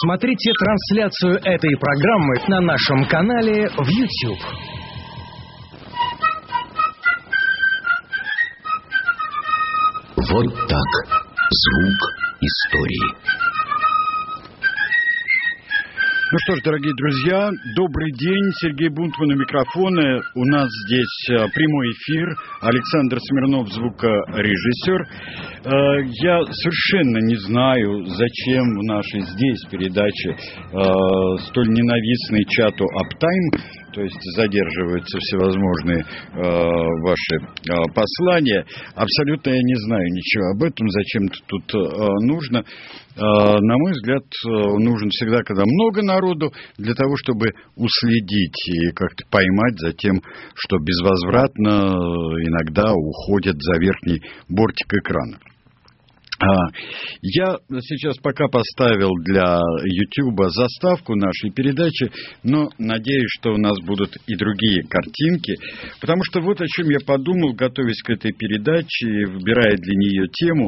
Смотрите трансляцию этой программы на нашем канале в YouTube. Вот так. Звук истории. Ну что ж, дорогие друзья, добрый день. Сергей Бунтман у микрофона. У нас здесь прямой эфир. Александр Смирнов, звукорежиссер. Я совершенно не знаю, зачем в нашей здесь передаче столь ненавистный чату Uptime, то есть задерживаются всевозможные ваши послания. Абсолютно я не знаю ничего об этом, зачем это тут нужно. На мой взгляд, нужен всегда, когда много народу, для того, чтобы уследить и как-то поймать за тем, что безвозвратно иногда уходит за верхний бортик экрана. Я сейчас пока поставил для YouTube заставку нашей передачи, но надеюсь, что у нас будут и другие картинки, потому что вот о чем я подумал, готовясь к этой передаче, выбирая для нее тему,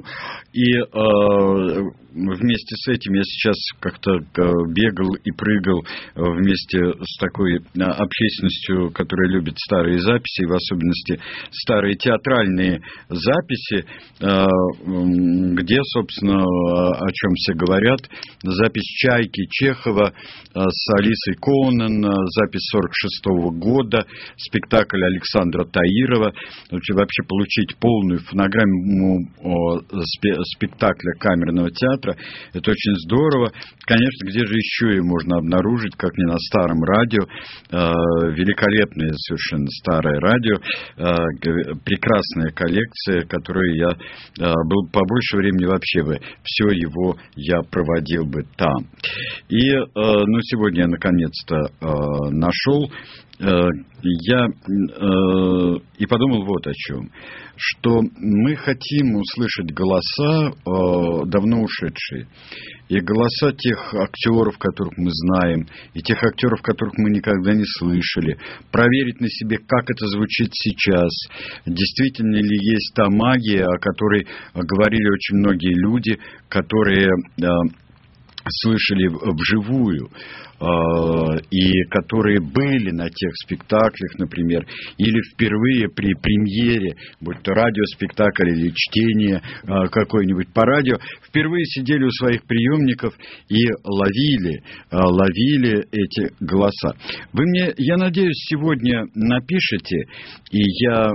и вместе с этим я сейчас как-то бегал и прыгал вместе с такой общественностью, которая любит старые записи, в особенности старые театральные записи, где, собственно, о чем все говорят. Запись «Чайки» Чехова с Алисой Коунен, запись 46-го года, спектакль Александра Таирова. Вообще получить полную фонограмму спектакля камерного театра — это очень здорово. Конечно, где же еще ее можно обнаружить, как не на старом радио. Великолепное совершенно старое радио, прекрасная коллекция, которую я был побольше времени вообще бы все его я проводил бы там. И сегодня я наконец-то нашел. Я и подумал вот о чем, что мы хотим услышать голоса давно ушедшие, и голоса тех актеров, которых мы знаем, и тех актеров, которых мы никогда не слышали, проверить на себе, как это звучит сейчас, действительно ли есть та магия, о которой говорили очень многие люди, которые слышали вживую, и которые были на тех спектаклях, например, или впервые при премьере, будь то радиоспектакль или чтение какое-нибудь по радио, впервые сидели у своих приемников и ловили эти голоса. Вы мне, я надеюсь, сегодня напишите, и я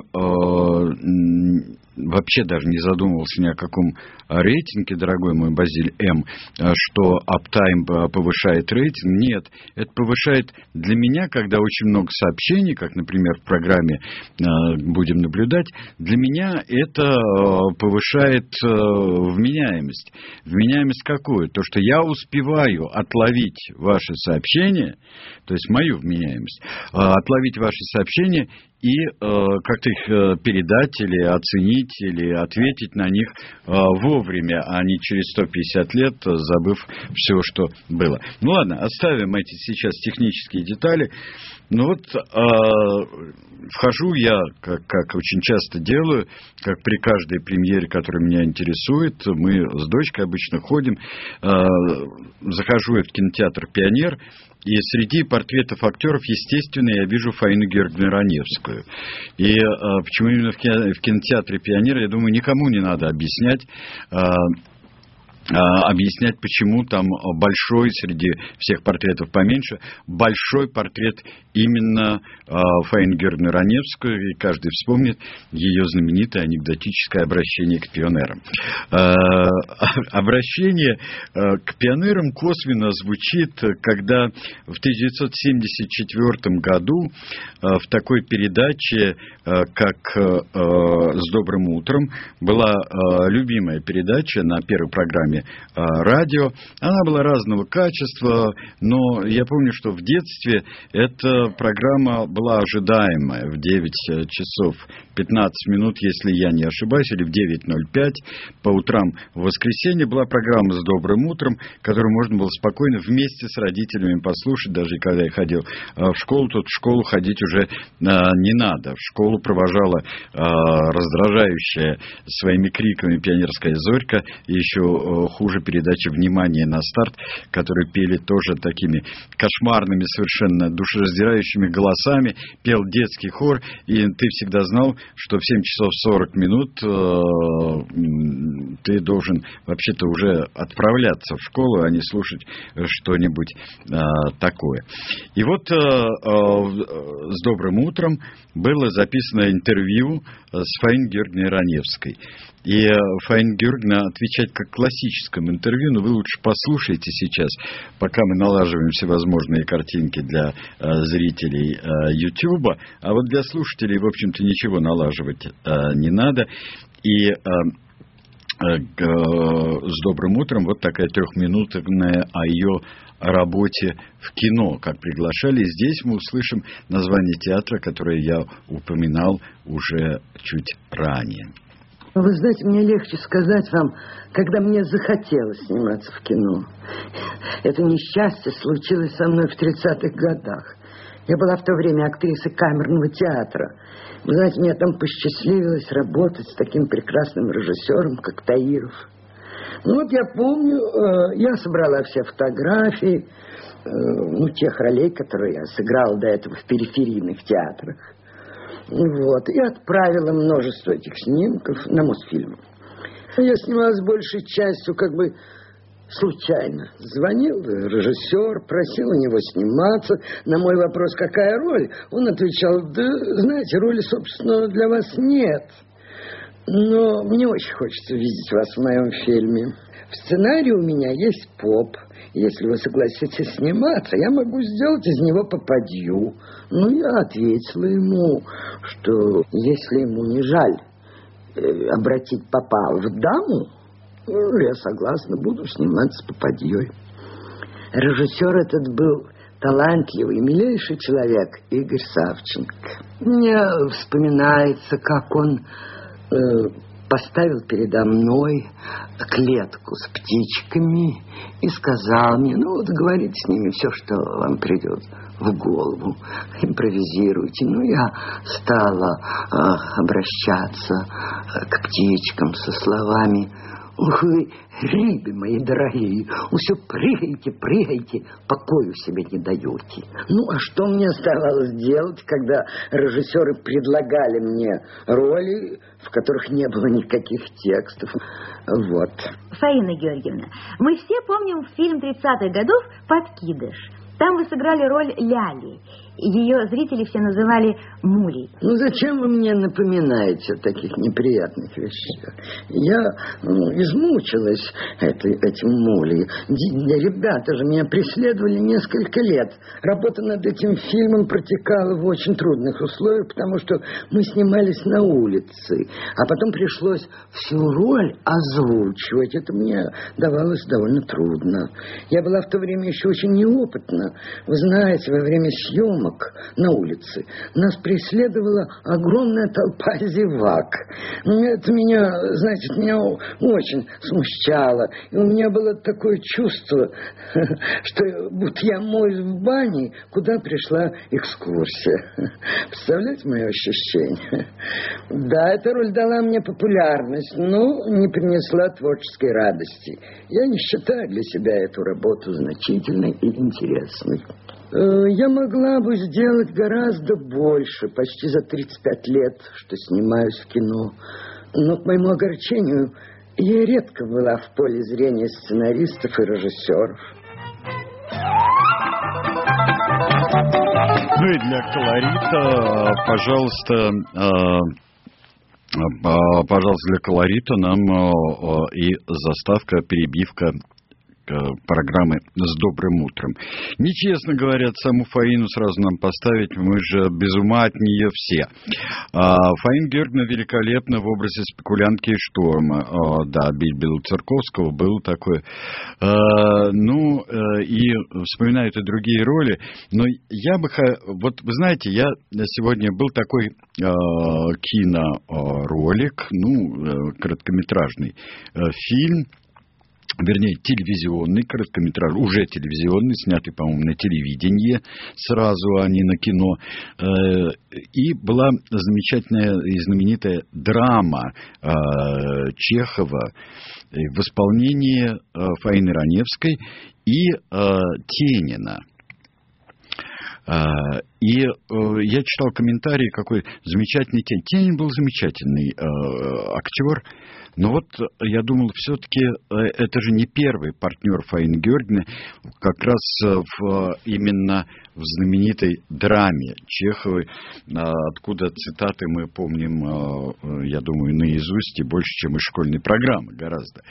вообще даже не задумывался ни о каком рейтинге, дорогой мой Базиль М., что Uptime повышает рейтинг. Нет, это повышает для меня, когда очень много сообщений, как, например, в программе «Будем наблюдать», для меня это повышает вменяемость. Вменяемость какую? То, что я успеваю отловить ваши сообщения, то есть мою вменяемость, отловить ваши сообщения и как-то их передать или оценить, или ответить на них вовремя, а не через 150 лет, забыв все, что было. Ну ладно, оставим эти сейчас технические детали. Ну вот, вхожу я, как очень часто делаю, как при каждой премьере, которая меня интересует, мы с дочкой обычно ходим, захожу я в кинотеатр «Пионер», и среди портретов актеров, естественно, я вижу Фаину Георгиевну Раневскую. И почему именно в кинотеатре «Пионер», я думаю, никому не надо объяснять, почему там большой, среди всех портретов поменьше, большой портрет именно Фаины Георгиевны Раневской, и каждый вспомнит ее знаменитое анекдотическое обращение к пионерам. Обращение к пионерам косвенно звучит, когда в 1974 году в такой передаче, как «С добрым утром», была любимая передача на первой программе радио. Она была разного качества, но я помню, что в детстве эта программа была ожидаемая в 9 часов 15 минут, если я не ошибаюсь, или в 9:05 по утрам в воскресенье была программа «С добрым утром», которую можно было спокойно вместе с родителями послушать, даже когда я ходил в школу. Тут в школу ходить уже не надо. В школу провожала раздражающая своими криками пионерская Зорька, и еще хуже передачи «Внимание на старт», которые пели тоже такими кошмарными, совершенно душераздирающими голосами, пел детский хор, и ты всегда знал, что в 7 часов 40 минут ты должен вообще-то уже отправляться в школу, а не слушать что-нибудь такое. И вот с «Добрым утром» было записано интервью с Фаиной Георгиевной Раневской. И Фаина Георгиевна отвечает как в классическом интервью, но вы лучше послушайте сейчас, пока мы налаживаем всевозможные картинки для зрителей Ютуба, а вот для слушателей, в общем-то, ничего налаживать не надо. И с «Добрым утром» вот такая трехминутная о ее работе в кино, как приглашали. Здесь мы услышим название театра, которое я упоминал уже чуть ранее. Вы знаете, мне легче сказать вам, когда мне захотелось сниматься в кино. Это несчастье случилось со мной в 30-х годах. Я была в то время актрисой камерного театра. Вы знаете, мне там посчастливилось работать с таким прекрасным режиссером, как Таиров. Ну вот я помню, я собрала все фотографии, тех ролей, которые я сыграла до этого в периферийных театрах. Вот, и отправила множество этих снимков на Мосфильм. Я снималась большей частью как бы случайно. Звонил режиссер, просил у него сниматься. На мой вопрос, какая роль, он отвечал: да, знаете, роли, собственно, для вас нет. Но мне очень хочется видеть вас в моем фильме. В сценарии у меня есть поп. Если вы согласитесь сниматься, я могу сделать из него попадью. Ну, я ответила ему, что если ему не жаль обратить попа в даму, я согласна, буду сниматься попадьей. Режиссер этот был талантливый, милейший человек, Игорь Савченко. Мне вспоминается, как он поставил передо мной клетку с птичками и сказал мне: ну вот говорите с ними все, что вам придет в голову, импровизируйте. Ну, я стала обращаться к птичкам со словами: ух вы, рыбы мои дорогие, все прыгаете, прыгаете, покою себе не даете. Ну, а что мне оставалось делать, когда режиссеры предлагали мне роли, в которых не было никаких текстов? Вот. Фаина Георгиевна, мы все помним фильм 30-х годов «Подкидыш». Там вы сыграли роль Ляли. Ее зрители все называли Мулей. Ну, зачем вы мне напоминаете о таких неприятных вещах? Я измучилась этим Мулей. Ребята же меня преследовали несколько лет. Работа над этим фильмом протекала в очень трудных условиях, потому что мы снимались на улице. А потом пришлось всю роль озвучивать. Это мне давалось довольно трудно. Я была в то время еще очень неопытна. Вы знаете, во время съемок на улице нас преследовала огромная толпа зевак. Это меня, знаете, меня очень смущало. И у меня было такое чувство, что будто я моюсь в бане, куда пришла экскурсия. Представляете мое ощущение? Да, эта роль дала мне популярность, но не принесла творческой радости. Я не считаю для себя эту работу значительной и интересной. Я могла бы сделать гораздо больше, почти за 35 лет, что снимаюсь в кино. Но, к моему огорчению, я редко была в поле зрения сценаристов и режиссеров. Ну и для колорита, пожалуйста, для колорита нам и заставка, перебивка программы «С добрым утром». Нечестно, говорят, саму Фаину сразу нам поставить, мы же без ума от нее все. Фаина Георгиевна великолепна в образе спекулянтки и шторма. Да, Бильбела Церковского был такой. И вспоминают и другие роли. Но я бы... Вот, вы знаете, я сегодня был такой киноролик, короткометражный фильм вернее, телевизионный короткометраж, уже телевизионный, снятый, по-моему, на телевидении сразу, а не на кино. И была замечательная и знаменитая драма Чехова в исполнении Фаины Раневской и Тенина. И я читал комментарии, какой замечательный Тенин. Тенин был замечательный актер, но вот я думал, все-таки это же не первый партнер Фаины Георгиевны, как раз именно в знаменитой драме Чеховой, откуда цитаты мы помним, я думаю, наизусть и больше, чем из школьной программы гораздо.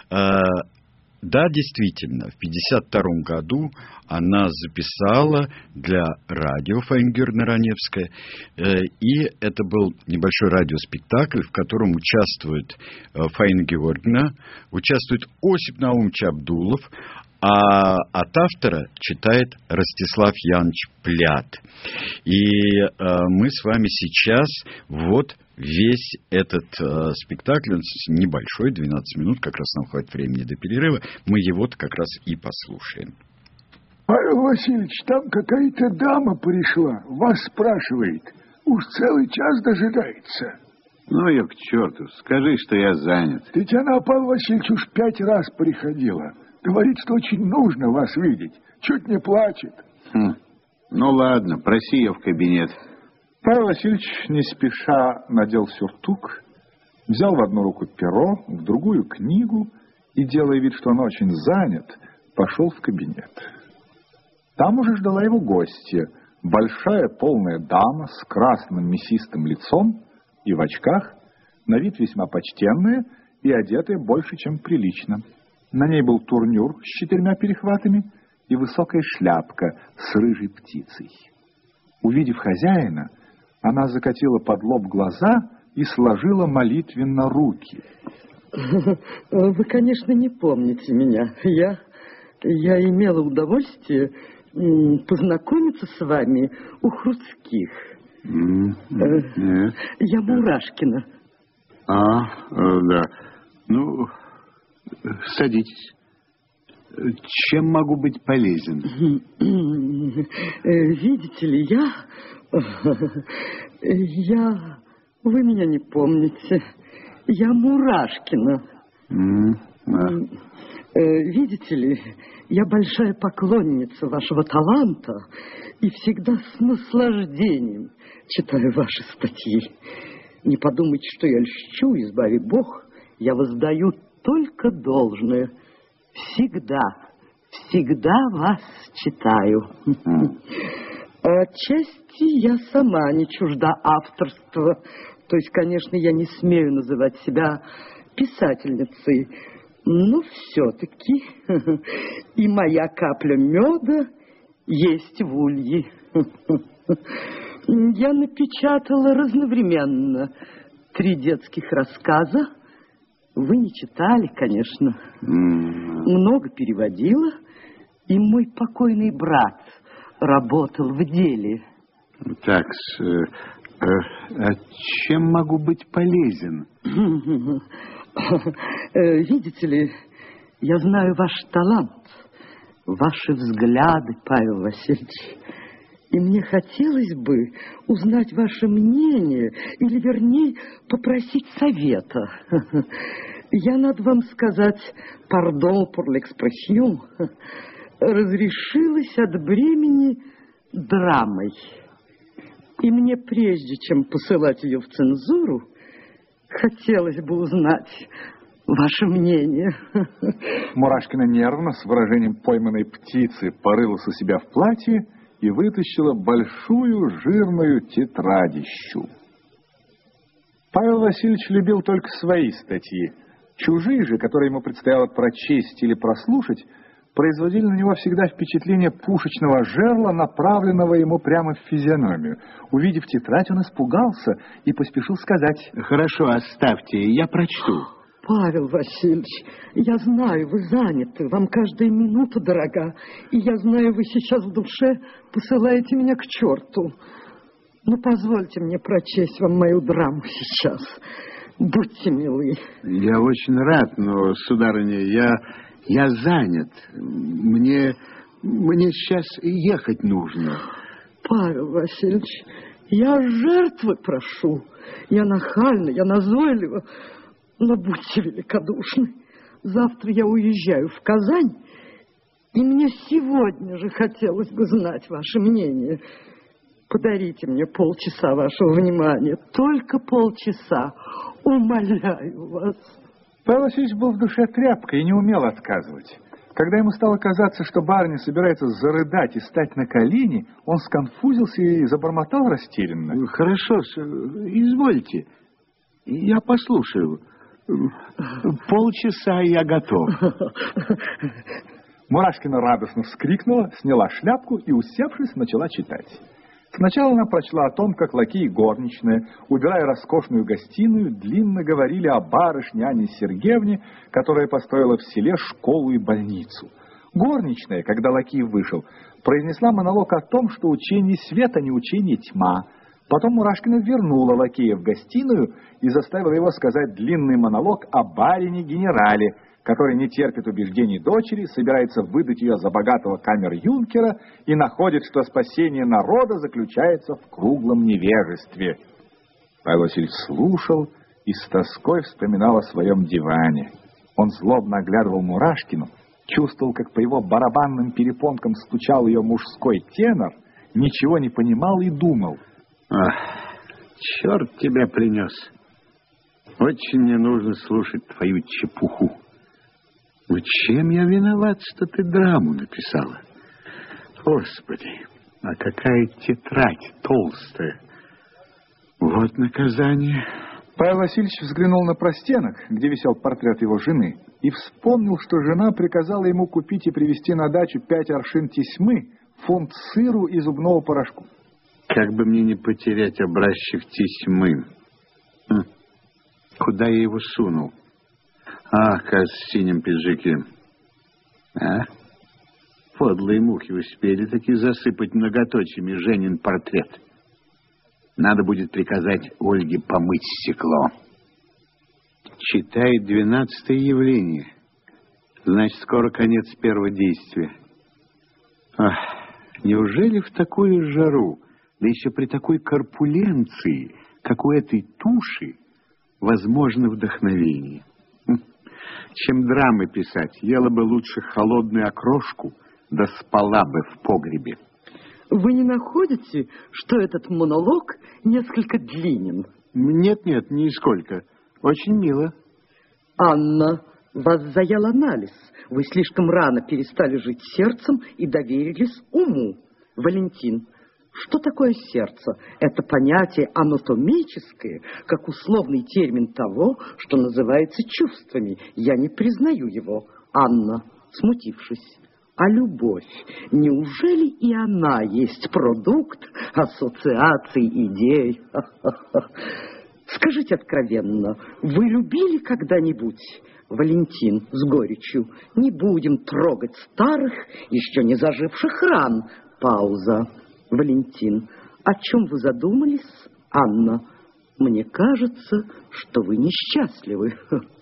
Да, действительно, в 1952 году она записала для радио Фаина Георгиевна Раневская, и это был небольшой радиоспектакль, в котором участвует Фаина Георгиевна, участвует Осип Наумович Абдулов, а от автора читает Ростислав Янович Плят. И мы с вами сейчас вот весь этот спектакль, он небольшой, 12 минут, как раз нам хватит времени до перерыва, мы его-то как раз и послушаем. Павел Васильевич, там какая-то дама пришла, вас спрашивает, уж целый час дожидается. Ну ее к черту, скажи, что я занят. Ведь она, Павел Васильевич, уж 5 раз приходила. Говорит, что очень нужно вас видеть. Чуть не плачет. Ну ладно, проси ее в кабинет. Павел Васильевич не спеша надел сюртук, взял в одну руку перо, в другую книгу и, делая вид, что он очень занят, пошел в кабинет. Там уже ждала его гостья, большая полная дама с красным мясистым лицом и в очках, на вид весьма почтенная и одетая больше, чем прилично. На ней был турнюр с 4 перехватами и высокая шляпка с рыжей птицей. Увидев хозяина, она закатила под лоб глаза и сложила молитвенно руки. Вы, конечно, не помните меня. Я имела удовольствие познакомиться с вами у Хрустских. Нет. Я Мурашкина. Да. Ну, садитесь. Чем могу быть полезен? Видите ли, вы меня не помните. Я Мурашкина. Видите ли, я большая поклонница вашего таланта и всегда с наслаждением читаю ваши статьи. Не подумайте, что я льщу, избави Бог, я воздаю только должное. Всегда вас читаю. Отчасти я сама не чужда авторства. То есть, конечно, я не смею называть себя писательницей, но все-таки и моя капля меда есть в улье. Я напечатала разновременно 3 детских рассказа. Вы не читали, конечно. Много переводила. И мой покойный брат работал в деле. Так, чем могу быть полезен? Видите ли, я знаю ваш талант, ваши взгляды, Павел Васильевич. И мне хотелось бы узнать ваше мнение, или, вернее, попросить совета. Я, надо вам сказать, pardon pour l'expression, разрешилась от бремени драмой. И мне, прежде чем посылать ее в цензуру, хотелось бы узнать ваше мнение. Мурашкина нервно, с выражением пойманной птицы, порылась у себя в платье и вытащила большую жирную тетрадищу. Павел Васильевич любил только свои статьи. Чужие же, которые ему предстояло прочесть или прослушать, производили на него всегда впечатление пушечного жерла, направленного ему прямо в физиономию. Увидев тетрадь, он испугался и поспешил сказать: «Хорошо, оставьте, я прочту». Павел Васильевич, я знаю, вы заняты, вам каждая минута дорога, и я знаю, вы сейчас в душе посылаете меня к черту. Но позвольте мне прочесть вам мою драму сейчас. Будьте милы. Я очень рад, но, сударыня, Я занят. Мне сейчас ехать нужно. Павел Васильевич, я жертвы прошу. Я нахальна, я назойлива, но будьте великодушны. Завтра я уезжаю в Казань, и мне сегодня же хотелось бы знать ваше мнение. Подарите мне полчаса вашего внимания, только полчаса, умоляю вас. Павел Васильевич был в душе тряпкой и не умел отказывать. Когда ему стало казаться, что барыня собирается зарыдать и стать на колени, он сконфузился и забормотал растерянно. Хорошо, извольте, я послушаю. Полчаса, и я готов. Мурашкина радостно вскрикнула, сняла шляпку и, усевшись, начала читать. Сначала она прочла о том, как лакеи и горничная, убирая роскошную гостиную, длинно говорили о барышне Анне Сергеевне, которая построила в селе школу и больницу. Горничная, когда лакей вышел, произнесла монолог о том, что учение свет, а не учение тьма. Потом Мурашкина вернула лакея в гостиную и заставила его сказать длинный монолог о барине-генерале, который не терпит убеждений дочери, собирается выдать ее за богатого камер-юнкера и находит, что спасение народа заключается в круглом невежестве. Павел Васильевич слушал и с тоской вспоминал о своем диване. Он злобно оглядывал Мурашкину, чувствовал, как по его барабанным перепонкам стучал ее мужской тенор, ничего не понимал и думал. Ах, черт тебя принес. Очень мне нужно слушать твою чепуху. Ну, чем я виноват, что ты драму написала? Господи, а какая тетрадь толстая. Вот наказание. Павел Васильевич взглянул на простенок, где висел портрет его жены, и вспомнил, что жена приказала ему купить и привезти на дачу 5 аршин тесьмы, фунт сыру и зубного порошку. Как бы мне не потерять образчик тесьмы. Куда я его сунул? Кажется, в синем пиджаке. Подлые мухи успели таки засыпать многоточиями Женин портрет. Надо будет приказать Ольге помыть стекло. Читает 12-е явление. Значит, скоро конец первого действия. Неужели в такую жару, да еще при такой корпуленции, как у этой туши, возможно вдохновение? Чем драмы писать, ела бы лучше холодную окрошку, да спала бы в погребе. Вы не находите, что этот монолог несколько длинен? Нет, нисколько. Очень мило. Анна, вас заял анализ. Вы слишком рано перестали жить сердцем и доверились уму. Валентин, что такое сердце? Это понятие анатомическое, как условный термин того, что называется чувствами. Я не признаю его. Анна, смутившись. А любовь, неужели и она есть продукт ассоциаций, идей? Скажите откровенно, вы любили когда-нибудь? Валентин с горечью. Не будем трогать старых, еще не заживших ран. Пауза. Валентин, о чем вы задумались? Анна, мне кажется, что вы несчастливы.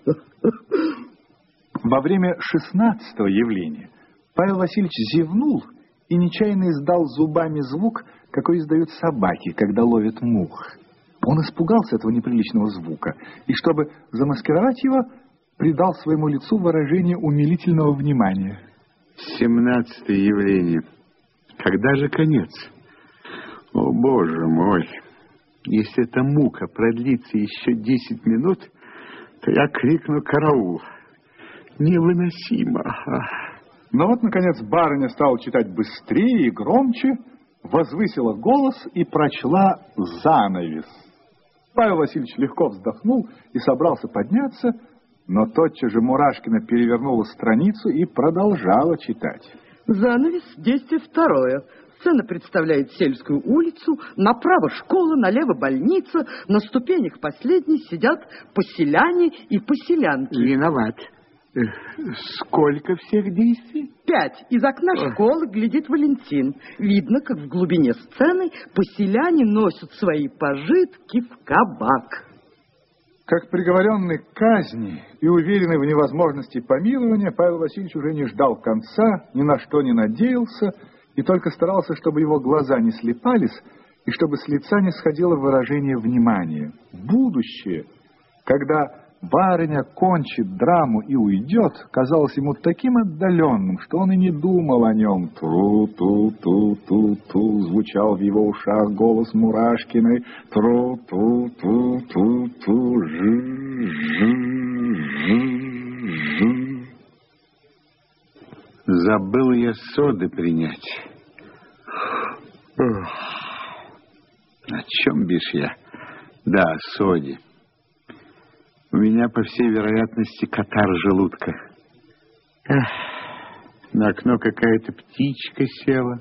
Во время 16-го явления Павел Васильевич зевнул и нечаянно издал зубами звук, какой издают собаки, когда ловят мух. Он испугался этого неприличного звука и, чтобы замаскировать его, придал своему лицу выражение умилительного внимания. 17-е явление. Когда же конец? О, Боже мой! Если эта мука продлится еще 10 минут, то я крикну «караул». Невыносимо. Но вот, наконец, барыня стала читать быстрее и громче, возвысила голос и прочла занавес. Павел Васильевич легко вздохнул и собрался подняться, но тотчас же Мурашкина перевернула страницу и продолжала читать. Занавес, действие второе. Сцена представляет сельскую улицу, направо школа, налево больница, на ступенях последней сидят поселяне и поселянки. Виноват. Сколько всех действий? 5. Из окна школы глядит Валентин. Видно, как в глубине сцены поселяне носят свои пожитки в кабак. Как приговоренный к казни и уверенный в невозможности помилования, Павел Васильевич уже не ждал конца, ни на что не надеялся, и только старался, чтобы его глаза не слепались, и чтобы с лица не сходило выражение внимания. Будущее, когда барыня кончит драму и уйдет, казалось ему таким отдаленным, что он и не думал о нем. Тру-ту-ту-ту-ту звучал в его ушах голос Мурашкиной. Тру-ту-ту-ту-ту жи-жи-жи-жи. Забыл я соды принять. О чем бишь я? Да, о соде. У меня, по всей вероятности, катар желудка. На окно какая-то птичка села.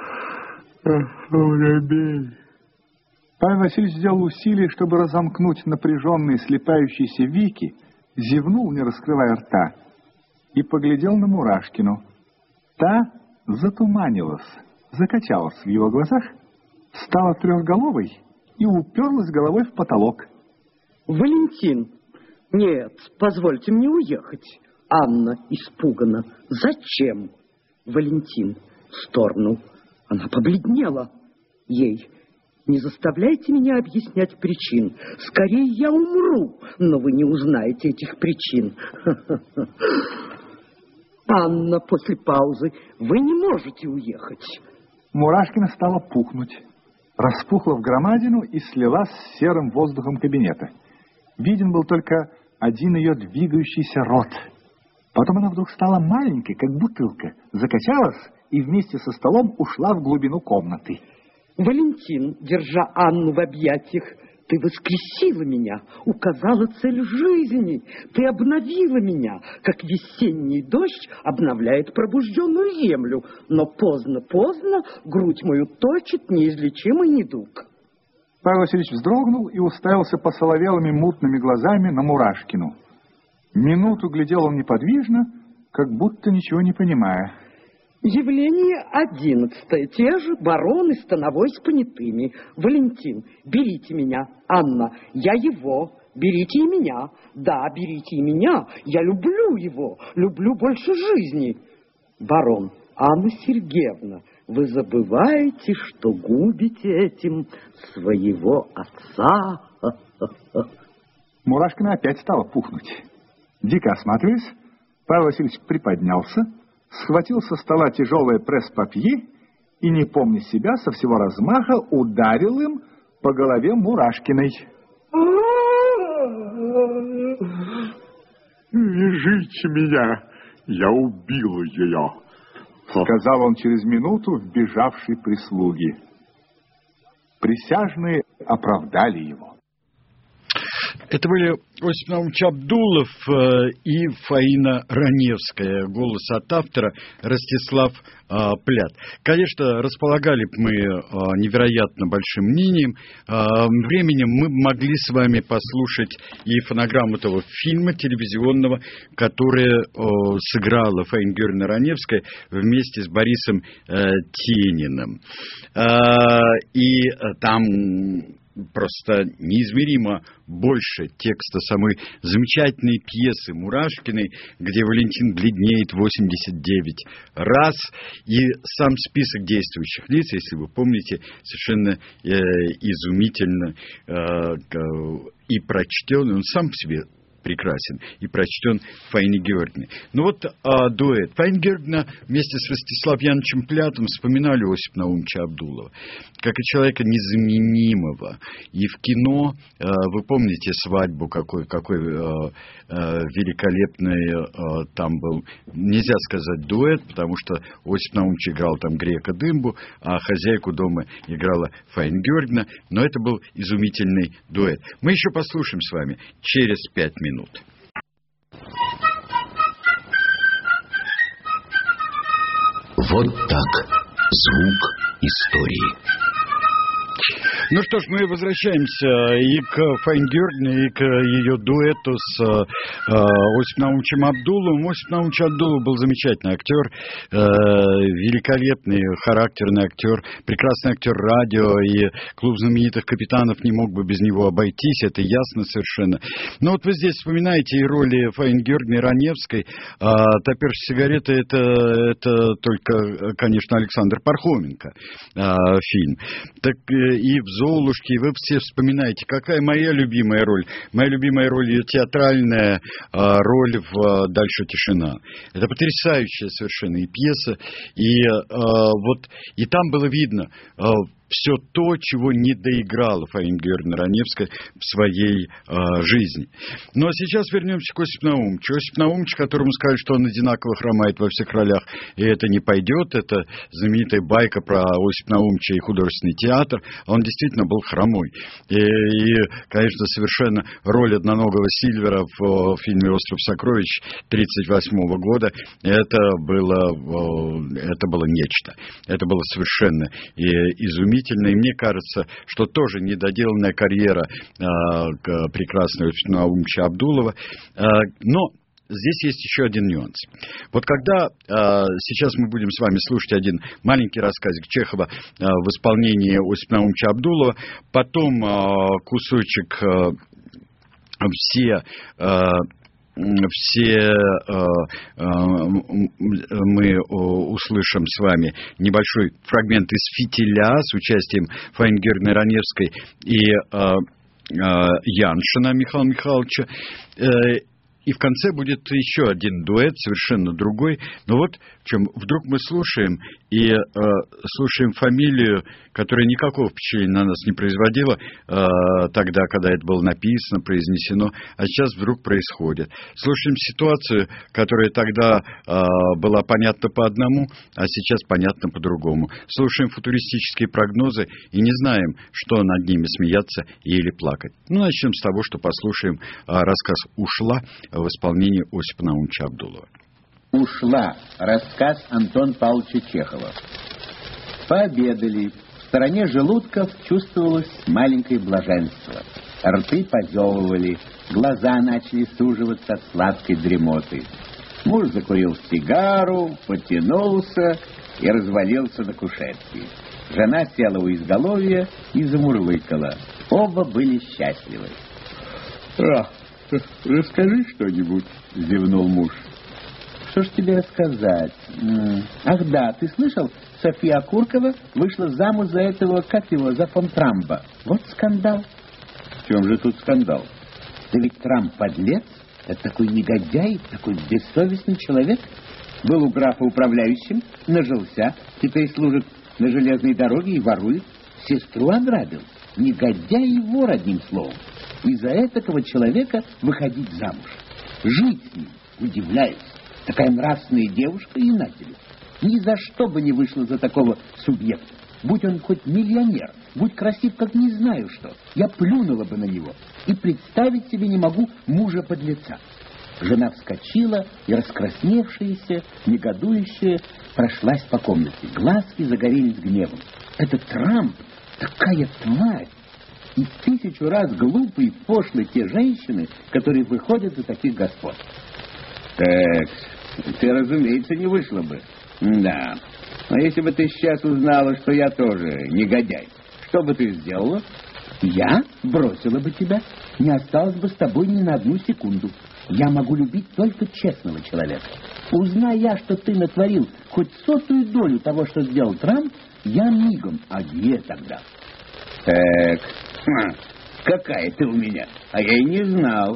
Павел Васильевич сделал усилие, чтобы разомкнуть напряженные слепающиеся веки, зевнул, не раскрывая рта, и поглядел на Мурашкину. Та затуманилась, закачалась в его глазах, стала трехголовой и уперлась головой в потолок. Валентин! Нет, позвольте мне уехать. Анна испугана. Зачем? Валентин сторнул. Она побледнела. Ей: не заставляйте меня объяснять причин. Скорее я умру, но вы не узнаете этих причин. Анна, после паузы: вы не можете уехать. Мурашкина стала пухнуть, распухла в громадину и слилась с серым воздухом кабинета. Виден был только один ее двигающийся рот. Потом она вдруг стала маленькой, как бутылка, закачалась и вместе со столом ушла в глубину комнаты. Валентин, держа Анну в объятиях: ты воскресила меня, указала цель жизни, ты обновила меня, как весенний дождь обновляет пробужденную землю, но поздно-поздно грудь мою точит неизлечимый недуг. Павел Васильевич вздрогнул и уставился посоловелыми мутными глазами на Мурашкину. Минуту глядел он неподвижно, как будто ничего не понимая. Явление 11. Те же бароны Становой с понятыми. Валентин, берите меня. Анна, я его. Берите и меня. Да, берите и меня. Я люблю его. Люблю больше жизни. Барон: Анна Сергеевна, вы забываете, что губите этим своего отца. Мурашкина опять стала пухнуть. Дико осматриваясь, Павел Васильевич приподнялся, схватил со стола тяжелое пресс-папье и, не помня себя, со всего размаха ударил им по голове Мурашкиной. «Вяжите меня, я убил ее», — сказал он через минуту вбежавшей прислуги. Присяжные оправдали его. Это были Осип Наумович Абдулов и Фаина Раневская. Голос от автора Ростислав Плят. Конечно, располагали мы невероятно большим мнением. Временем мы могли с вами послушать и фонограмму того фильма телевизионного, который сыграла Фаина Георгиевна Раневская вместе с Борисом Тениным. И там просто неизмеримо больше текста самой замечательной пьесы Мурашкиной, где Валентин бледнеет 89 раз, и сам список действующих лиц, если вы помните, совершенно изумительно и прочтен, он сам по себе прекрасен и прочтен Фаине Георгиевне. Ну вот дуэт. Фаина Георгиевна вместе с Ростиславом Яновичем Плятом вспоминали Осипа Наумовича Абдулова как и человека незаменимого. И в кино, вы помните свадьбу, какой великолепный там был, нельзя сказать дуэт, потому что Осип Наумович играл там грека Дымбу, а хозяйку дома играла Фаина Георгиевна, но это был изумительный дуэт. Мы еще послушаем с вами через 5 минут. Вот так. Звук истории. Ну что ж, мы возвращаемся и к Фаине Георгиевне, и к ее дуэту с Осипом Наумовичем Абдуловым. Осип Наумович Абдулов был замечательный актер, великолепный, характерный актер, прекрасный актер радио, и клуб знаменитых капитанов не мог бы без него обойтись, это ясно совершенно. Но вот вы здесь вспоминаете и роли Фаины Георгиевны Раневской. «Топерщик сигареты» это только, конечно, Александр Пархоменко фильм. Так и в «Золушке», и вы все вспоминаете, какая моя любимая роль. Моя любимая роль, ее театральная роль в «Дальше тишина». Это потрясающая совершенно и пьеса, и там было видно все то, чего не доиграла Фаина Георгиевна Раневская в своей жизни. Ну, а сейчас вернемся к Осипу Наумовичу. Осип Наумович, которому сказали, что он одинаково хромает во всех ролях, и это не пойдет, это знаменитая байка про Осипа Наумовича и художественный театр, он действительно был хромой. И, конечно, совершенно роль одноногого Сильвера в фильме «Остров сокровищ» 1938 года, это было нечто. Это было совершенно изумительно. И мне кажется, что тоже недоделанная карьера прекрасного Осипа Наумовича Абдулова. Но здесь есть еще один нюанс. Вот когда сейчас мы будем с вами слушать один маленький рассказик Чехова в исполнении Осипа Наумовича Абдулова, потом кусочек мы услышим с вами небольшой фрагмент из «Фитиля» с участием Фаины Георгиевны Раневской и Яншина Михаила Михайловича. И в конце будет еще один дуэт, совершенно другой. Но вот в чем вдруг мы слушаем, и слушаем фамилию, которая никакого впечатления на нас не производила тогда, когда это было написано, произнесено, а сейчас вдруг происходит. Слушаем ситуацию, которая тогда была понятна по одному, а сейчас понятна по-другому. Слушаем футуристические прогнозы и не знаем, что над ними смеяться или плакать. Ну, начнем с того, что послушаем рассказ «Ушла» в исполнении Осипа Наумовича Абдулова. «Ушла» — рассказ Антона Павловича Чехова. Пообедали. В стороне желудков чувствовалось маленькое блаженство. Рты позевывали, глаза начали суживаться от сладкой дремоты. Муж закурил сигару, потянулся и развалился на кушетке. Жена села у изголовья и замурлыкала. Оба были счастливы. «Расскажи что-нибудь», — зевнул муж. «Что ж тебе рассказать? Ах да, ты слышал, Софья Окуркова вышла замуж за этого, за фон Трамба. Вот скандал». «В чем же тут скандал?» «Да ведь Трамп подлец, это такой негодяй, такой бессовестный человек. Был у графа управляющим, нажился, теперь служит на железной дороге и ворует. Сестру ограбил. Негодяй и вор, одним словом. Из-за этакого человека выходить замуж. Жить с ним, удивляюсь. Такая нравственная девушка и на тебе. Ни за что бы не вышла за такого субъекта. Будь он хоть миллионер, будь красив, как не знаю что, я плюнула бы на него. И представить себе не могу мужа-подлеца». Жена вскочила и, раскрасневшаяся, негодующая, прошлась по комнате. Глазки загорелись гневом. «Это Трамп, такая тварь! И 1000 раз глупые и пошлые те женщины, которые выходят за таких господ». «Так, ты, разумеется, не вышла бы». «Да, но если бы ты сейчас узнала, что я тоже негодяй, что бы ты сделала?» «Я бросила бы тебя, не осталась бы с тобой ни на одну секунду. Я могу любить только честного человека. Узнай я, что ты натворил хоть 100-ю долю того, что сделал Трамп, я мигом. А где тогда?» «Так, какая ты у меня, а я и не знал».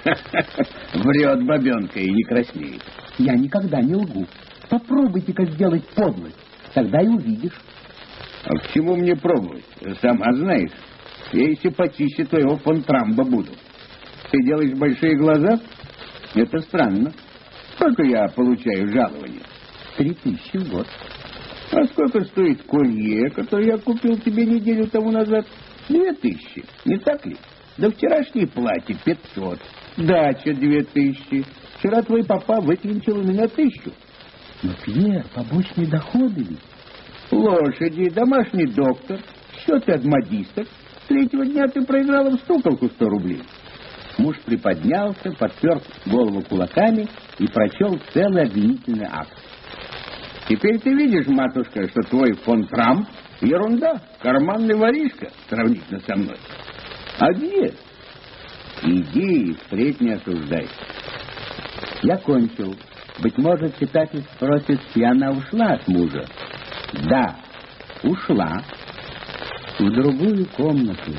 Врет бабенка и не краснеет. «Я никогда не лгу. Попробуйте-ка сделать подлость, тогда и увидишь». «А к чему мне пробовать? Сама знаешь, я еще почище твоего фон Трамба буду. Ты делаешь большие глаза? Это странно. Сколько я получаю жалования?» 3000 в год. «А сколько стоит колье, которое я купил тебе неделю тому назад?» 2000, не так ли? Да вчерашнее платье 500, дача 2000. Вчера твой папа выклинчил у меня 1000. «Но, Пьер, побочные доходы ведь?» «Лошади, домашний доктор, подсчеты от модисток. Третьего дня ты проиграла в стуколку 100 рублей. Муж приподнялся, подпер голову кулаками и прочел целый обвинительный акт. Теперь ты видишь, матушка, что твой фон Трамп ерунда, карманный воришка, сравнительно со мной. А где? Иди и впредь не осуждай. Я кончил. Быть может, читатель спросит, и она ушла от мужа. Да, ушла в другую комнату.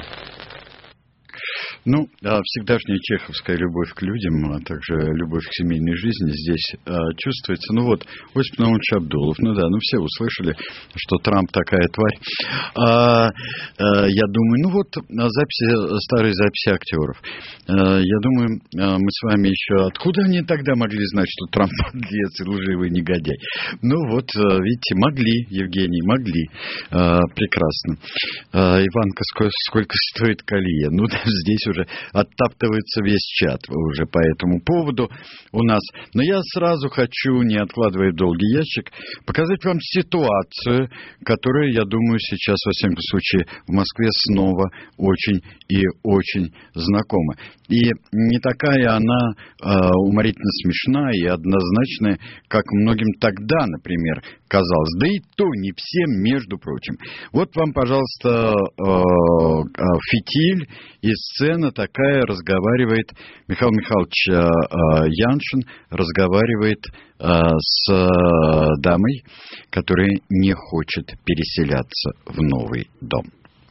Ну, всегдашняя чеховская любовь к людям, а также любовь к семейной жизни здесь чувствуется. Ну вот, Осип Наумович Абдулов, все услышали, что Трамп такая тварь. Я думаю, старые записи актеров. Я думаю, мы с вами еще... Откуда они тогда могли знать, что Трамп подлец и лживый негодяй? Ну вот, видите, могли, Евгений, могли. Прекрасно. Иванка, сколько стоит колье? Ну, здесь уже оттаптывается весь чат уже по этому поводу у нас. Но я сразу хочу, не откладывая в долгий ящик, показать вам ситуацию, которая, я думаю, сейчас, во всяком случае, в Москве снова очень и очень знакома. И не такая она уморительно смешная и однозначная, как многим тогда, например, казалось. Да и то не всем, между прочим. Вот вам, пожалуйста, фитиль и сцена такая разговаривает, Михаил Михайлович Яншин разговаривает с дамой, которая не хочет переселяться в новый дом.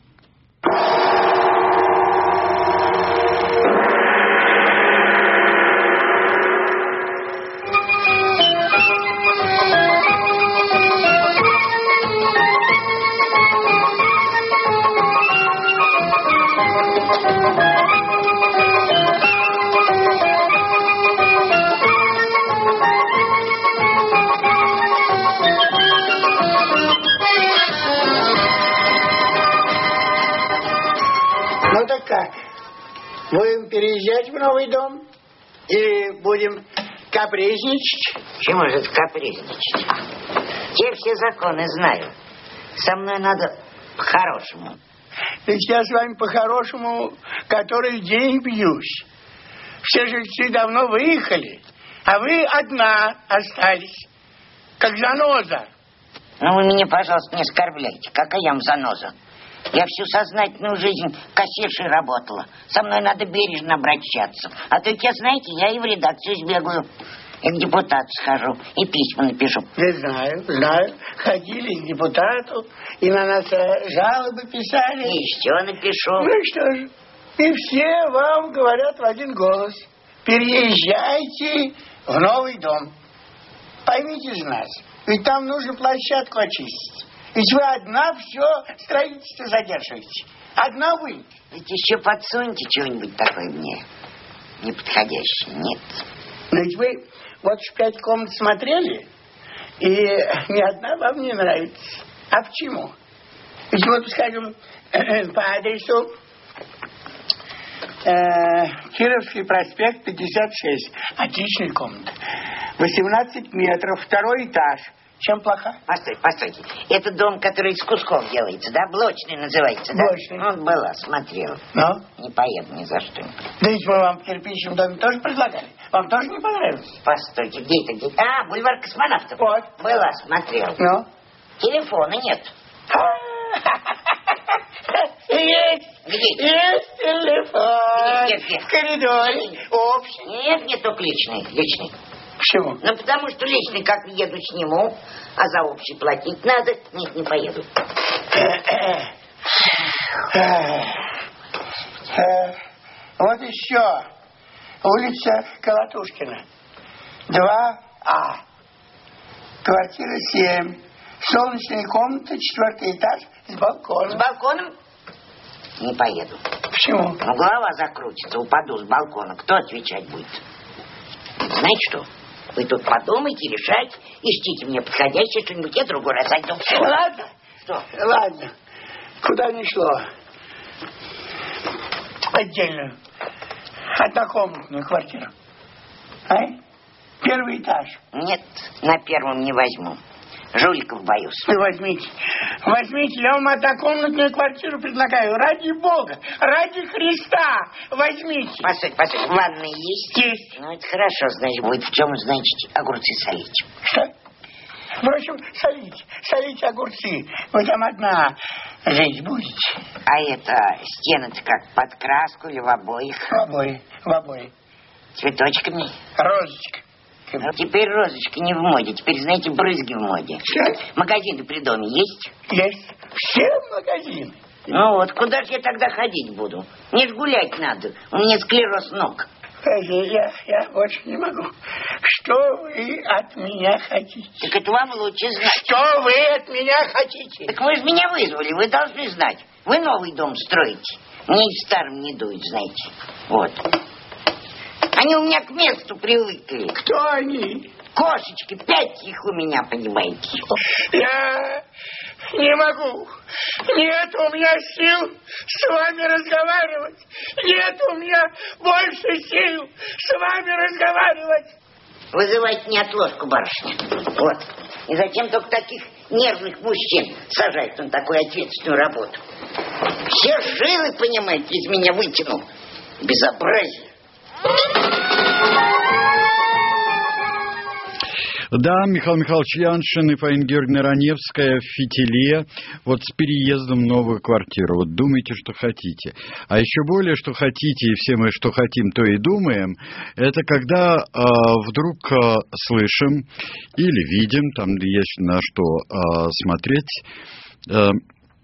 Ну так как? Будем переезжать в новый дом? Или будем капризничать? Чему же капризничать? Я все законы знаю. Со мной надо по-хорошему. Ведь я с вами по-хорошему который день бьюсь. Все жильцы давно выехали, а вы одна остались, как заноза. Ну, вы меня, пожалуйста, не оскорбляйте. Какая я вам заноза? Я всю сознательную жизнь кассиршей работала. Со мной надо бережно обращаться. А то, знаете, я и в редакцию сбегаю, и к депутату схожу, и письма напишу. Не знаю. Ходили к депутату, и на нас жалобы писали. И еще напишу. Ну и что же? И все вам говорят в один голос. Переезжайте в новый дом. Поймите же нас, ведь там нужно площадку очистить. Ведь вы одна все строительство задерживаете. Одна вы. Ведь еще подсуньте чего-нибудь такое мне неподходящее. Нет. Но ведь вы вот уж 5 комнат смотрели, и ни одна вам не нравится. А почему? Ведь вот, скажем, по адресу Кировский проспект, 56. Отличная комната. 18 метров, 2-й этаж. Чем плоха? Постойте. Это дом, который из кусков делается, да? Блочный называется, да? Блочный. Ну, была, смотрела. Ну? Не поеду ни за что. Да ведь мы вам в кирпичном доме тоже предлагали. Вам тоже не понравилось? Постойте, где это? А, бульвар космонавтов. Вот. Была, смотрела. Ну? Телефона нет. Есть. Где? Есть телефон. Где? В коридоре. Общий. Нет, только личный. Почему? Ну, потому что личный, как еду, сниму, а за общий платить надо. Нет, не поеду. Вот еще. Улица Колотушкина. 2А. Квартира 7. Солнечная комната, 4-й этаж, с балконом. С балконом? Не поеду. Почему? Ну, голова закрутится, упаду с балкона. Кто отвечать будет? Знаете что? Вы тут подумайте, решайте, ищите мне подходящее что-нибудь, я другой раз зайду. Ладно. Что? Ладно. Куда ни шло. Отдельную. Однокомнатную квартиру. А? 1-й этаж. Нет, на 1-м не возьму. Жуликов боюсь. Возьмите, я вам однокомнатную квартиру предлагаю. Ради Бога, ради Христа, возьмите. Постой, ванная есть? Есть. Ну, это хорошо, значит, будет в чем, значит, огурцы солить. Что? Впрочем, солите огурцы. Вы там одна жить будете. А это стены-то как, под краску или в обоих? В обоих. Цветочками? Розочка. Ну, теперь розочка не в моде, теперь, знаете, брызги в моде. Магазины при доме есть? Есть. Все магазины. Ну вот, куда же я тогда ходить буду? Мне ж гулять надо, у меня склероз ног. Я больше не могу. Что вы от меня хотите? Так это вам лучше знать. Что вы от меня хотите? Так вы же меня вызвали, вы должны знать. Вы новый дом строите. Мне и в старом не дует, знаете. Вот. Они у меня к месту привыкли. Кто они? Кошечки, 5 их у меня, понимаете. Я не могу. Нет у меня сил с вами разговаривать. Нет у меня больше сил с вами разговаривать. Вызывайте неотложку, барышня. Вот. И затем только таких нервных мужчин сажать на такую ответственную работу. Все жилы, понимаете, из меня вытянул. Безобразие. Да, Михаил Михайлович Яншин и Фаина Георгиевна Раневская в фитиле, вот с переездом в новую квартиру. Вот думайте, что хотите. А еще более, что хотите, и все мы что хотим, то и думаем, это когда вдруг слышим или видим, там есть на что смотреть,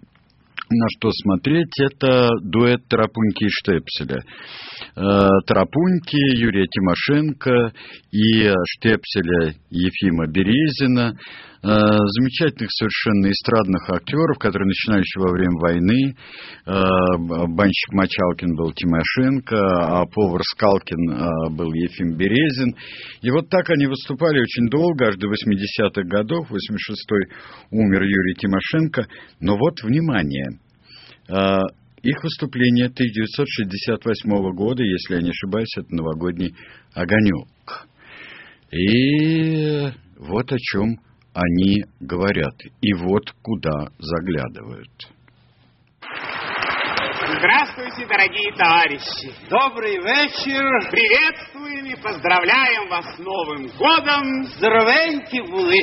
это дуэт Тарапуньки и Штепселя. Тарапуньки Юрия Тимошенко и Штепселя Ефима Березина. Замечательных совершенно эстрадных актеров, которые начинали еще во время войны. Банщик Мочалкин был Тимошенко, а повар Скалкин был Ефим Березин. И вот так они выступали очень долго, аж до 80-х годов. В 86-й умер Юрий Тимошенко. Но вот, внимание, их выступление 1968 года, если я не ошибаюсь, это «Новогодний огонек». И вот о чем они говорят, и вот куда заглядывают. Здравствуйте, дорогие товарищи! Добрый вечер! Приветствуем и поздравляем вас с Новым годом! Здоровеньки були!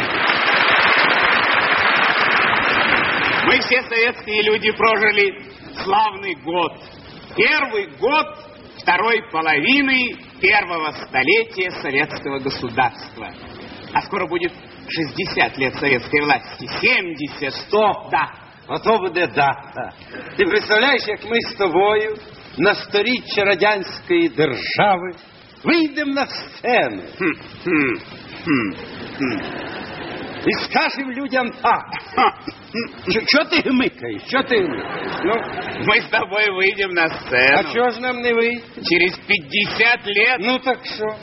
Мы все советские люди прожили славный год. Первый год второй половины первого столетия советского государства. А скоро будет 60 лет советской власти. 70, 100, да. Ото буде дата. Ти представляєш, як ми з тобою на сторіччя радянської держави вийдемо на сцену і скажемо людям так. Що ти гмикаєш? Що ти гмикаєш? Ну, мы с тобой выйдем на сцену. А чого ж нам не вийти? Через 50 лет. Ну так що?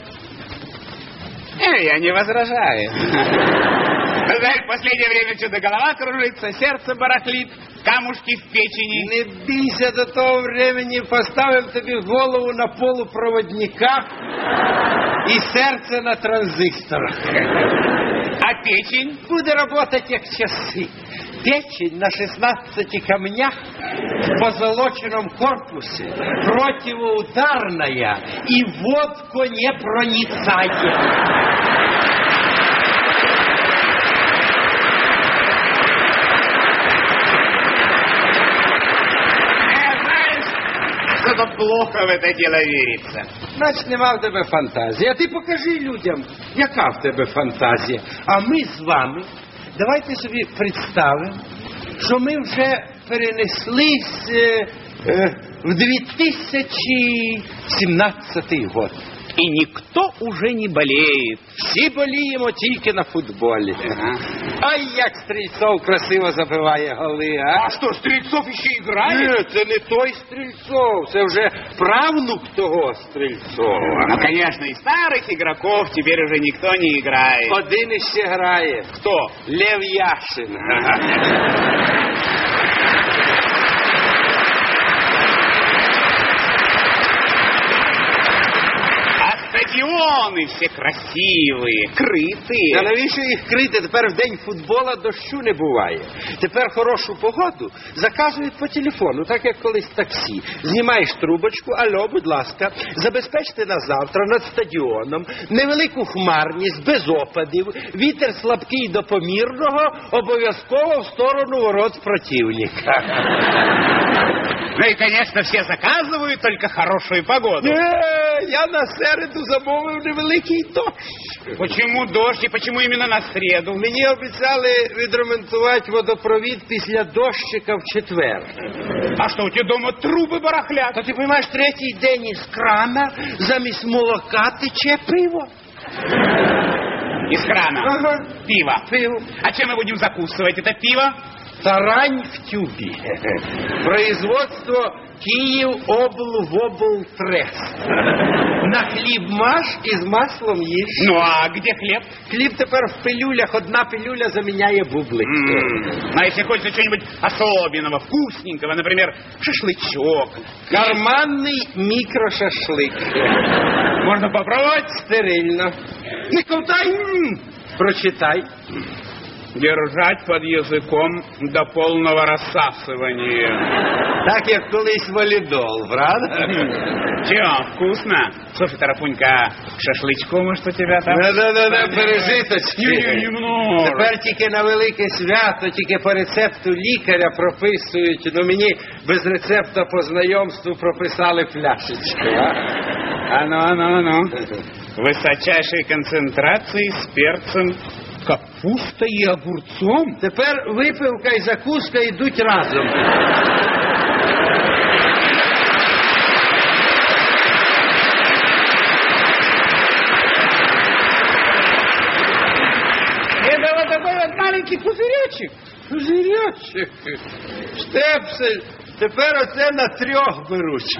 Я не возражаю. Знаешь, в последнее время что-то голова кружится, сердце барахлит, камушки в печени. Не бійся, до того времени поставив тобі голову на полупроводниках і серце на транзисторах. А печень? Буде работать як часи. Печень на 16 камнях в позолоченном корпусе, противоударная и водку не проницает. Что-то плохо в это дело верится. Значить, нема в тебе фантазії. А ти покажи людям, яка в тебе фантазія. А ми з вами, давайте собі представимо, що ми вже перенеслись в 2017 год. И никто уже не болеет. Всі боліємо тільки на футболі. Ай, як Стрільцов красиво забиває голи, а? А что, Стрельцов еще играет? Ні, це не той Стрільцов, це вже правнук того Стрільцова. Ну, конечно, и старых игроков теперь уже никто не играет. Один іще грає. Кто? Лев Яшин. Стадіони всі красиві, криті. А навіщо їх крити? Тепер в день футбола дощу не буває. Тепер хорошу погоду заказують по телефону, так як колись таксі. Знімаєш трубочку, алло, будь ласка, забезпечте на завтра над стадіоном невелику хмарність, без опадів, вітер слабкий до помірного, обов'язково в сторону ворот противника. Ну и, конечно, все заказывают только хорошую погоду. Я на середу замовив невеликий дощ. Почему дождь и почему именно на среду? Мені обіцяли відремонтувати водопровід після дощика в четвер. А что, у тебя дома трубы барахлят? Та ти розумієш, третій день із крана замість молока тече пиво. Из крана? Ага. Пиво. А чем мы будем закусывать это пиво? Тарань в тюбі. Производство Київ-облвоблтрест. На хліб маш і з маслом їж. Ну, а где хлеб? Хліб тепер в пилюлях. Одна пилюля заміняє бублик. А если хочется чего-нибудь особенного, вкусненького, например, шашлычок. Карманний мікрошашлик. Можно попробовать? Стерильно. Не ковтай. Прочитай. Держать под языком до полного рассасывания. Так, як колись валидол, правда? Чего, вкусно? Слушай, Тарапунька, шашлычку, может, у тебя там? Да, пережиточки. Немного. Тепер тільки на велике свято, тільки по рецепту лікаря прописують. Ну, мені без рецепта по знайомству прописали пляшечку. Ну. Высочайшей концентрации с перцем, капустой и огурцом. Тепер випивка і закуска йдуть разом. Это вот такой вот маленький пузыречек. Пузирьочек. Штепсель. Тепер оце на 3 беруть.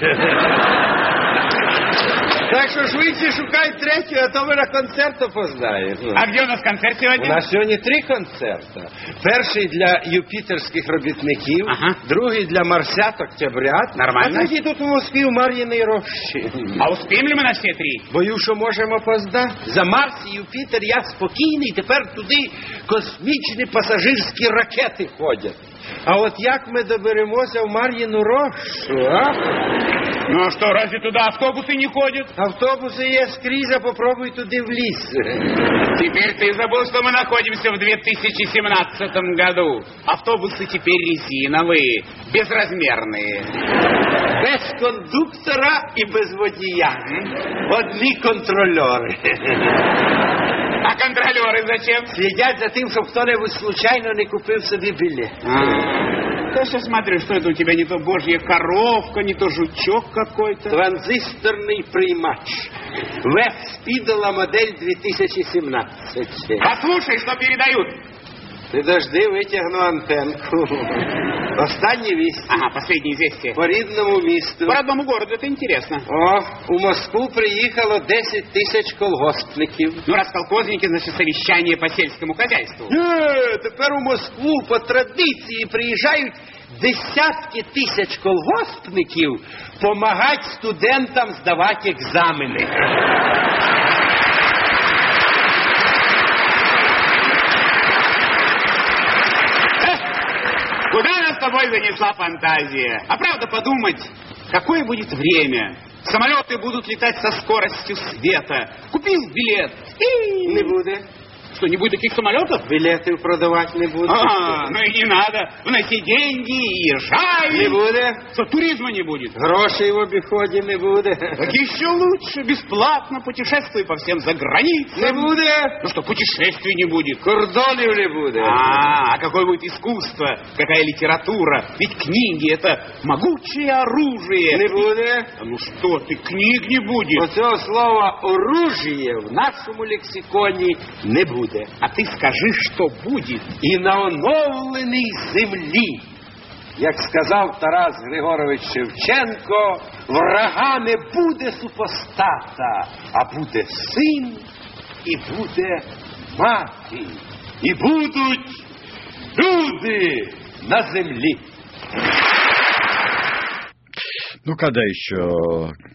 Так що швидше шукай третю, а то ми на концерт опоздаємо. А где у нас концерт сегодня? У нас сьогодні 3 концерти. Перший для юпітерських робітників, другий для марсят октябрят. Нормально. А третій тут у Москві в Мар'їній рощі. А успеем ли мы на все 3? Боюсь, що можемо опоздати. За Марс і Юпітер я спокійний, тепер туди космічні пасажирські ракети ходять. А от як ми доберемося в Мар'їну рощу, а? Ну а что, разве туда автобусы не ходят? Автобуси є скрізь, а попробуй туди влізти. Теперь ты забыл, что мы находимся в 2017 году. Автобусы теперь резиновые, безразмерные. Без кондуктора і без водія. Одні контрольори. А контролеры зачем? Следять за тим, щоб хто-небудь случайно не купив собі білет. Я сейчас смотрю, что это у тебя не то божья коровка, не то жучок какой-то. Транзисторний приймач. Веб-спідала модель 2017. Послушай, что передают. Підожди, витягну антенку. Останні вісті. Ага, последние известия. По рідному місту. По родному городу, это интересно. О, у Москву приїхало 10 тисяч колгоспників. Ну, раз колхозники, значит, совещание по сельскому хозяйству. Тепер у Москву по традиції приїжджають десятки тисяч колгоспників помагати студентам здавати екзамени. Куда нас с тобой занесла фантазия? А правда подумать, какое будет время? Самолеты будут летать со скоростью света. Купил билет и... Не буде. Что, не будет таких самолетов? Билеты продавать не будет. Ну и не надо. Вноси деньги и езжай. Не буде. Что, туризма не будет? Грошей в обиходе не буде. Так еще лучше, бесплатно путешествуй по всем заграницам. Не буде. Ну что, путешествий не будет. Кордонів не буде. А какое будет искусство, какая литература. Ведь книги — это могучее оружие. Не буде. Ну что ты, книг не будет. Оцього слова «оружие» в нашому лексиконі не буде. А ты скажи, что будет. І на оновленій землі, як сказав Тарас Григорович Шевченко, врага не буде супостата, а буде син і буде мати. І будуть люди на землі. Ну, когда еще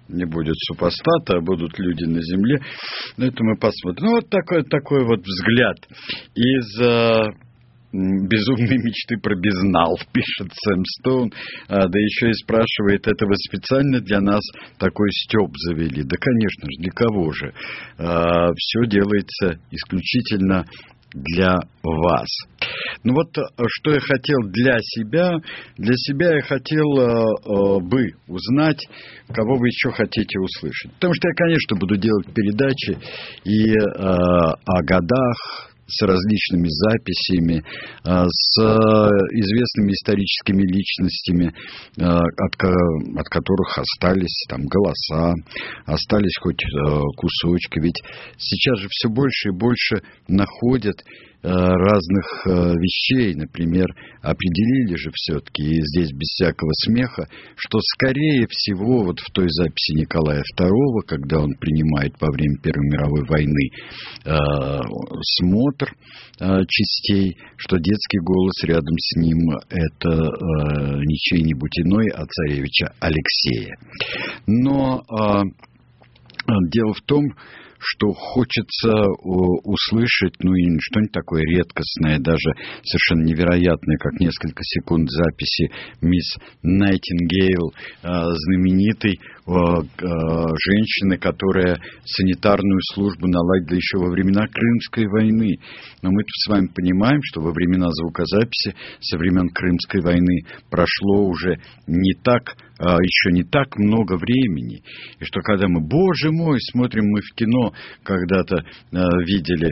не будет супостата, а будут люди на земле. Но это мы посмотрим. Ну, вот такой вот взгляд из «Безумные мечты про безнал», пишет Сэм Стоун. Да еще и спрашивает, это вы специально для нас такой стёб завели? Да, конечно же, для кого же? Все делается исключительно для вас. Ну вот, что я хотел для себя. Для себя я хотел бы узнать, кого вы еще хотите услышать. Потому что я, конечно, буду делать передачи и о годах, с различными записями, с известными историческими личностями, от которых остались там голоса, остались хоть кусочки. Ведь сейчас же все больше и больше находят разных вещей. Например, определили же все-таки, и здесь без всякого смеха, что скорее всего вот в той записи Николая II, когда он принимает во время Первой мировой войны смотр частей, что детский голос рядом с ним это не чей-нибудь иной, а царевича Алексея. Но дело в том, что хочется услышать, ну и что-нибудь такое редкостное, даже совершенно невероятное, как несколько секунд записи мисс Найтингейл, знаменитой женщины, которая санитарную службу наладила еще во времена Крымской войны. Но мы с вами понимаем, что во времена звукозаписи, со времен Крымской войны прошло уже еще не так много времени. И что когда мы, боже мой, смотрим мы в кино, когда-то видели,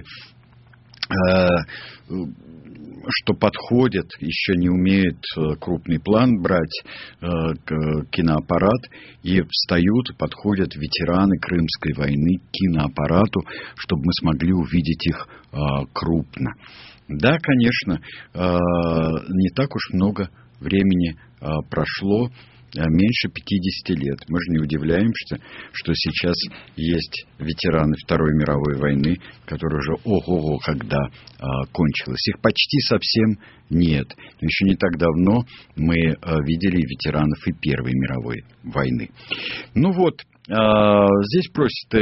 что подходят, еще не умеют крупный план брать, киноаппарат, и встают, подходят ветераны Крымской войны к киноаппарату, чтобы мы смогли увидеть их крупно. Да, конечно, не так уж много времени прошло, меньше 50 лет. Мы же не удивляемся, что сейчас есть ветераны Второй мировой войны, которые уже ого-го, когда кончилась. Их почти совсем нет. Но еще не так давно мы видели ветеранов и Первой мировой войны. Ну вот, здесь просят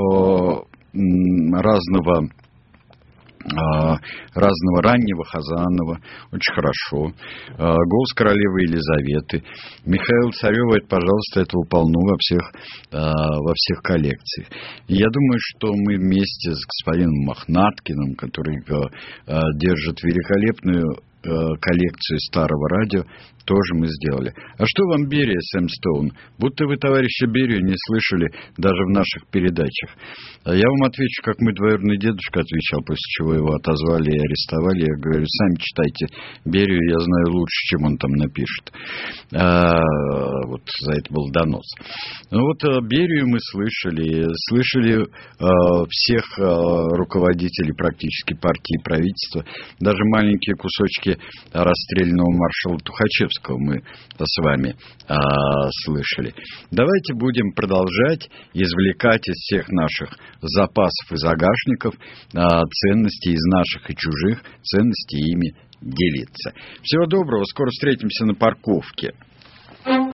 разного раннего Хазанова, очень хорошо. Голос королевы Елизаветы. Михаила Царева, это, пожалуйста, этого полно во всех коллекциях. И я думаю, что мы вместе с господином Мохнаткиным, который держит великолепную коллекцию старого радио, тоже мы сделали. А что вам Берия, Сэм Стоун? Будто вы товарища Берию не слышали даже в наших передачах. Я вам отвечу, как мой двоюродный дедушка отвечал, после чего его отозвали и арестовали. Я говорю, сами читайте Берию, я знаю лучше, чем он там напишет. Вот за это был донос. Ну вот Берию мы слышали всех руководителей практически партии и правительства, даже маленькие кусочки расстрелянного маршала Тухачевского мы с вами слышали. Давайте будем продолжать извлекать из всех наших запасов и загашников ценности из наших и чужих, ценности ими делиться. Всего доброго, скоро встретимся на парковке.